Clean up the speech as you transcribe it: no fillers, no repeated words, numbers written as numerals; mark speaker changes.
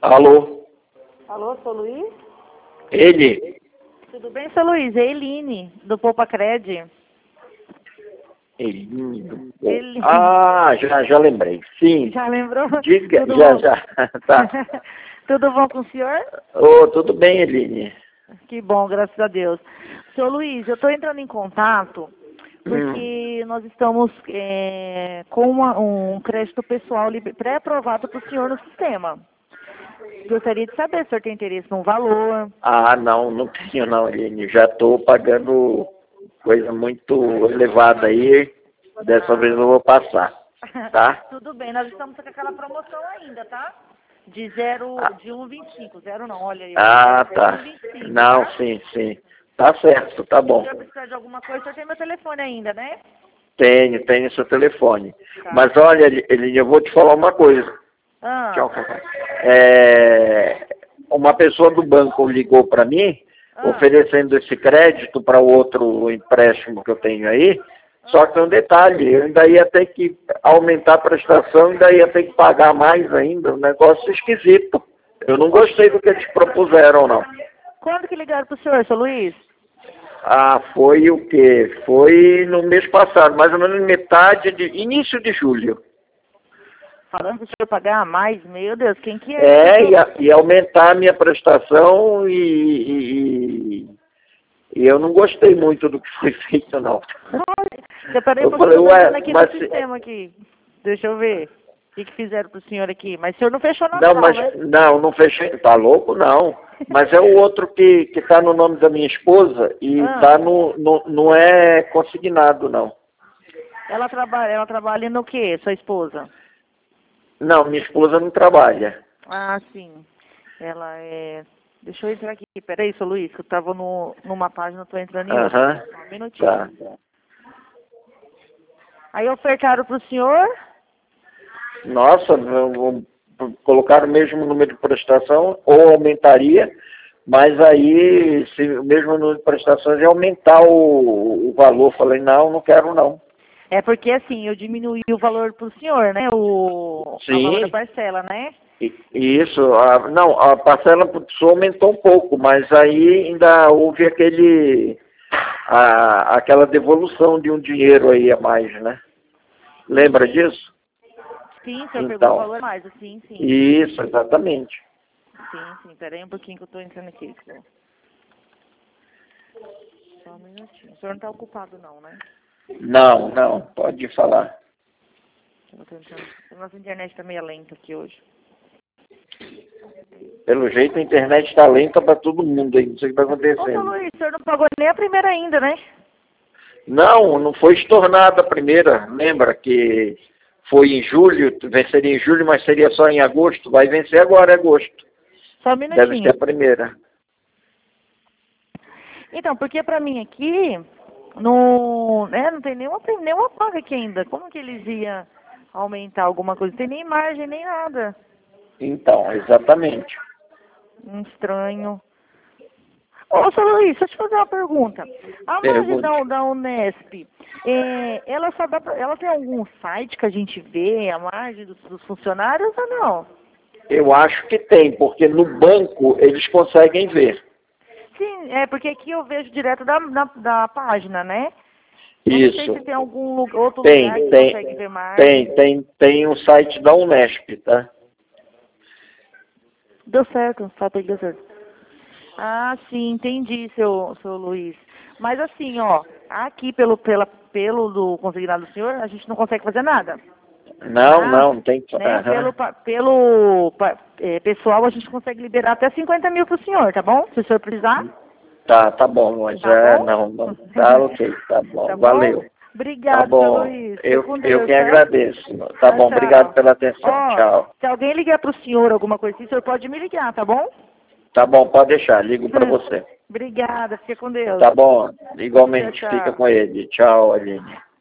Speaker 1: Alô?
Speaker 2: Alô, sou Luiz?
Speaker 1: Ele?
Speaker 2: Tudo bem, sou Luiz? É Eline, do Poupa Cred.
Speaker 1: Eline.
Speaker 2: Eline.
Speaker 1: Ah, já lembrei. Sim.
Speaker 2: Já lembrou?
Speaker 1: Diga,
Speaker 2: Tudo
Speaker 1: já,
Speaker 2: bom?
Speaker 1: já. Tá.
Speaker 2: Tudo bom com o senhor?
Speaker 1: Ô, tudo bem, Eline?
Speaker 2: Que bom, graças a Deus. Seu Luiz, eu estou entrando em contato porque nós estamos com um crédito pessoal pré-aprovado para o senhor no sistema. Gostaria de saber se o senhor tem interesse no valor.
Speaker 1: Ah, não tenho não, Eline. Já estou pagando coisa muito elevada aí. Dessa vez eu vou passar, tá?
Speaker 2: Tudo bem, nós estamos com aquela promoção ainda, tá? De 1,25. Zero não, olha aí.
Speaker 1: Ah, tá.
Speaker 2: 1,25,
Speaker 1: Não,
Speaker 2: tá?
Speaker 1: sim. Tá certo, tá
Speaker 2: Se o
Speaker 1: bom.
Speaker 2: senhor precisar de alguma coisa, o senhor tem meu telefone ainda, né?
Speaker 1: Tenho seu telefone.
Speaker 2: Tá.
Speaker 1: Mas olha, Eline, eu vou te falar uma coisa.
Speaker 2: Ah,
Speaker 1: Tchau, papai. Uma pessoa do banco ligou para mim, oferecendo esse crédito para o outro empréstimo que eu tenho aí, só que tem um detalhe, eu ainda ia ter que aumentar a prestação, ainda ia ter que pagar mais ainda, um negócio esquisito. Eu não gostei do que eles propuseram, não.
Speaker 2: quando que ligaram pro senhor, seu Luiz?
Speaker 1: Ah, foi o quê? Foi no mês passado, mais ou menos início de julho.
Speaker 2: Falando pro senhor pagar mais, meu Deus, quem que é?
Speaker 1: E aumentar a minha prestação e eu não gostei muito do que foi feito, não.
Speaker 2: Separei
Speaker 1: Eu
Speaker 2: um
Speaker 1: falei,
Speaker 2: pouquinho,
Speaker 1: ué,
Speaker 2: entrando aqui
Speaker 1: mas...
Speaker 2: no sistema aqui. Deixa eu ver. O que fizeram pro senhor aqui? Mas o senhor não fechou nada
Speaker 1: Não,
Speaker 2: não,
Speaker 1: mas
Speaker 2: né?
Speaker 1: não fechei. Tá louco, não. Mas é o outro que tá no nome da minha esposa e tá não é consignado, não.
Speaker 2: Ela trabalha no quê, sua esposa?
Speaker 1: Não, minha esposa não trabalha.
Speaker 2: Ah, sim. Ela é... Deixa eu entrar aqui. Peraí, seu Luiz, que eu tava numa página, eu tô entrando em outra. Só um minutinho.
Speaker 1: Tá.
Speaker 2: Aí ofertaram pro senhor?
Speaker 1: Nossa, colocar o mesmo número de prestação ou aumentaria, mas aí, se o mesmo número de prestações ia aumentar o valor. Falei, não quero não.
Speaker 2: É porque assim, eu diminuí o valor pro senhor, né? O valor da parcela, né?
Speaker 1: Isso, a parcela por pessoa aumentou um pouco, mas aí ainda houve aquela devolução de um dinheiro aí a mais, né? Lembra disso?
Speaker 2: Sim, o senhor pegou o valor a mais, sim.
Speaker 1: Isso, exatamente.
Speaker 2: Sim, peraí um pouquinho que eu tô entrando aqui. Só um minutinho. O senhor não tá ocupado não, né?
Speaker 1: Não, pode falar.
Speaker 2: Eu tô entrando. Nossa internet tá meio lenta aqui hoje.
Speaker 1: Pelo jeito a internet está lenta para todo mundo aí, não sei o que está acontecendo.
Speaker 2: Ô, Luiz, o senhor não pagou nem a primeira ainda, né?
Speaker 1: Não foi estornada a primeira. Lembra que foi em julho, venceria em julho, mas seria só em agosto. Vai vencer agora, agosto.
Speaker 2: Só um minutinho.
Speaker 1: Deve ser a primeira.
Speaker 2: Então, porque pra mim aqui, não tem nenhuma paga aqui ainda. Como que eles iam aumentar alguma coisa? Não tem nem margem, nem nada.
Speaker 1: Então, exatamente.
Speaker 2: Estranho. Ô, seu Luiz, deixa eu te fazer uma pergunta. A margem da Unesp, ela tem algum site que a gente vê a margem dos funcionários ou não?
Speaker 1: Eu acho que tem, porque no banco eles conseguem ver.
Speaker 2: Sim, porque aqui eu vejo direto da página, né?
Speaker 1: Isso.
Speaker 2: Não sei se tem algum outro lugar que consegue ver margem.
Speaker 1: Tem um site da Unesp, tá?
Speaker 2: Deu certo, deu certo. Ah, sim, entendi, seu Luiz. Mas assim, ó, aqui pelo do consignado do senhor, a gente não consegue fazer nada.
Speaker 1: Não tem que...
Speaker 2: Né? Pelo pessoal, a gente consegue liberar até 50 mil pro senhor, tá bom? Se o senhor precisar.
Speaker 1: Tá bom, mas não. Tá ok, tá bom.
Speaker 2: Tá bom?
Speaker 1: Valeu.
Speaker 2: Obrigado,
Speaker 1: tá bom.
Speaker 2: seu Luiz.
Speaker 1: Eu
Speaker 2: Deus,
Speaker 1: que agradeço. Tá bom,
Speaker 2: tchau.
Speaker 1: Obrigado pela atenção. Tchau.
Speaker 2: Se alguém ligar pro senhor alguma coisa assim, o senhor pode me ligar, tá bom?
Speaker 1: Tá bom, pode deixar, ligo para você.
Speaker 2: Obrigada, fica com Deus.
Speaker 1: Tá bom, igualmente,
Speaker 2: Tchau.
Speaker 1: fica com ele. Tchau, Aline.